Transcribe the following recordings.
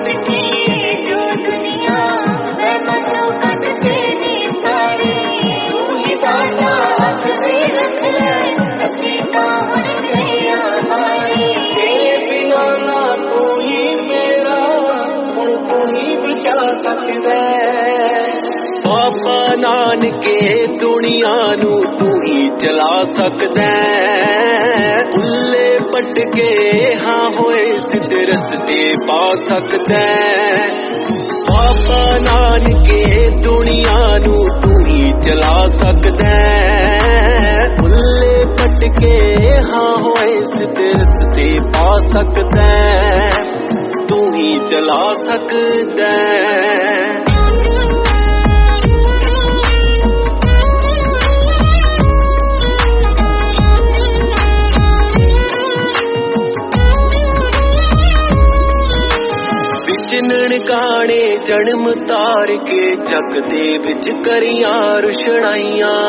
की जो दुनिया मैं मनो कट तेरी सारी तू ही दाता हक से रख ले असी तावन गया मारी तेरे बिना ना तू ही मेरा हुण तू ही बचा सकदा बाबा नानके दुनिया नू तू ही चला सकदा भुल्ले पटके हाँ होए सिद्ध रस्ते पा सकदा बाबा नानके दुनिया नू तू ही चला सकदा भुल्ले पटके हाँ होए सिद्ध रस्ते पा सकदा तू ही चला सकदा ननकाने जन्म तार के जग दे विच करियां रुशनाइयां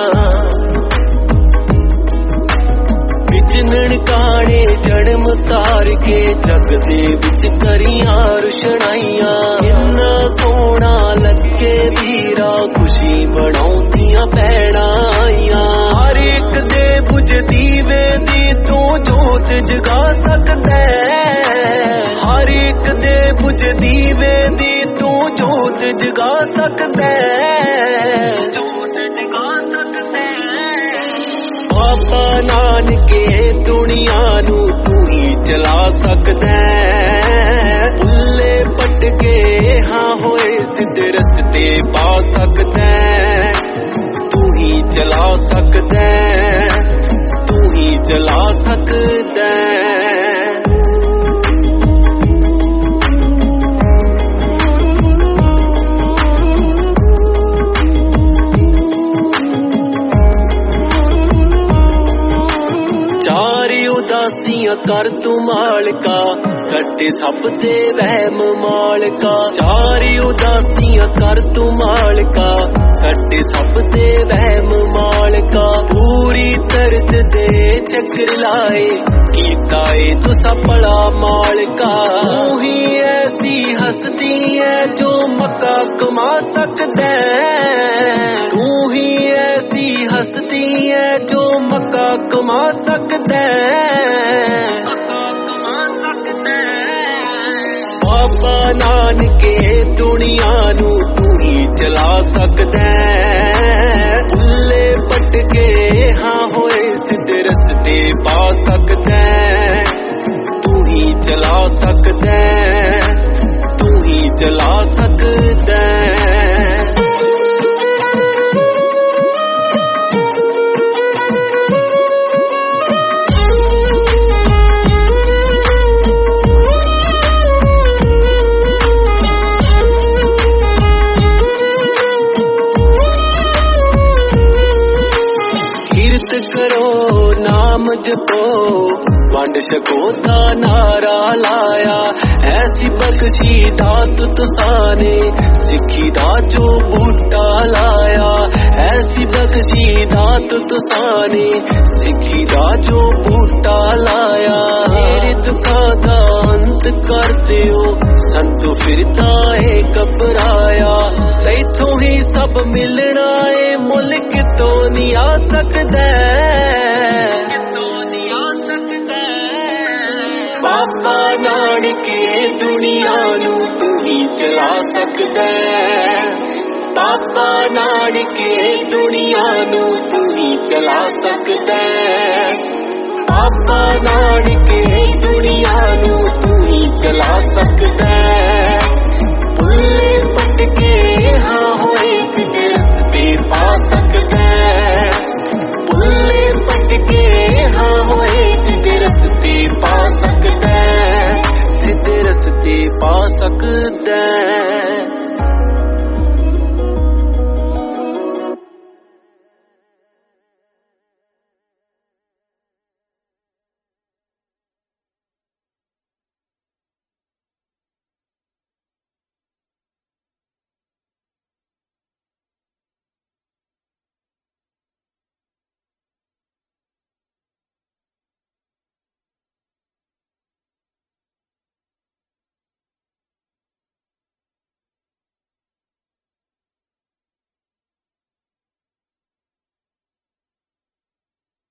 विच ननकाने जन्म तार के जग दे विच करियां रुशनाइयां इन्ना सोना लगे वीरा खुशी बनाउंदियां भैणां हर एक दे बुझदी वे दी तू जोत जगा सकदा हर एक दे बुझदी वे दी तू जोत जगा सकदा जोत जगा सकदा बाबा नानके दुनिया नू तू ही चला सकदा भुल्ले पटके हाँ होए सिद्ध रस्ते पा सकदा तू ही चला सकदा तू ही चला सकदा उदासियां कर तू मालका कटे सब ते वहम मालका चारी उदासियां कर तू मालका कटे सब ते वहम मालका पूरी तरद दे चक्कर लाए कीता ए तू सपड़ा मालका तू ही ऐसी हस्ती है जो मक्का कमा सकदा तू ही ऐसी हस्ती है जो मक्का कमा सकदा बाबा नानके दुनिया नू तू ही चला सकदा भुल्ले पटके हाँ होए सिद्ध रस्ते पा सकदा तू ही चला सकदा तू ही चला सकदा जपो वंड छको दा नारा लाया ऐसी बख्शी दात तुसाने सिखी दा जो बूटा लाया ऐसी बख्शी दात तुसाने सिखी दा जो बूटा लाया मेरे दुखा दा अंत कर दियो संतु फिरदा है घबराया तैथों ही सब मिलना है मुल्क तो नहीं आ सकदा बाबा नानके दुनिया नू तू ही चला सकदा बाबा नानके दुनिया नू तू ही चला सकदा बाबा नानके दुनिया नू तू ही चला सकदा भुल्ले पटके हाँ होए सिद्ध रस्ते पा सकदा भुल्ले पटके हाँ होए सिद्ध रस्ते पा सकदा सिद्ध रस्ते पा सकदा।